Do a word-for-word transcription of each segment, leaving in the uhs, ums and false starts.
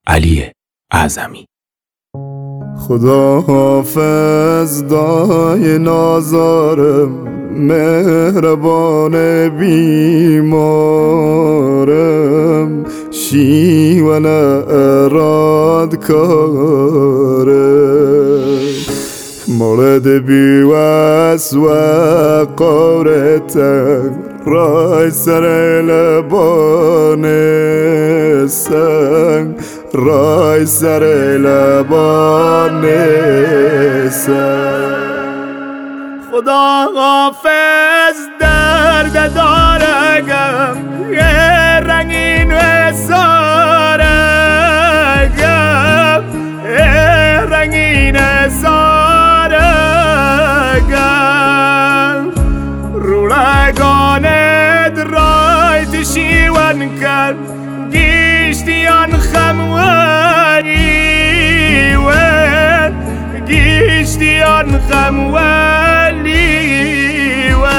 علی اعظمی. خدا حافظ دای نازارم، مهربان بیمارم، شیون اراد کارم، مولد بیوست و قارتن رای سر لبان سنگ، رای سر لبان سنگ. خدا حافظ درد دارگم، یه رنگین و سارگم، یه رنگین سارگم، رولگانت رای تشیون کرد گیشتیان خمولی و گیشتیان خمولی و.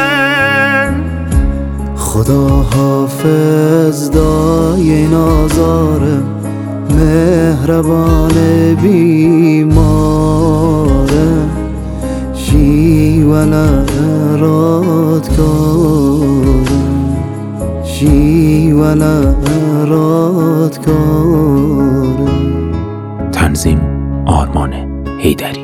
خدا حافظ دای نازارم، مهربان بیمارم، شیون اراد کارم، شیون اراد کارم. تنظیم آرمان حیدری.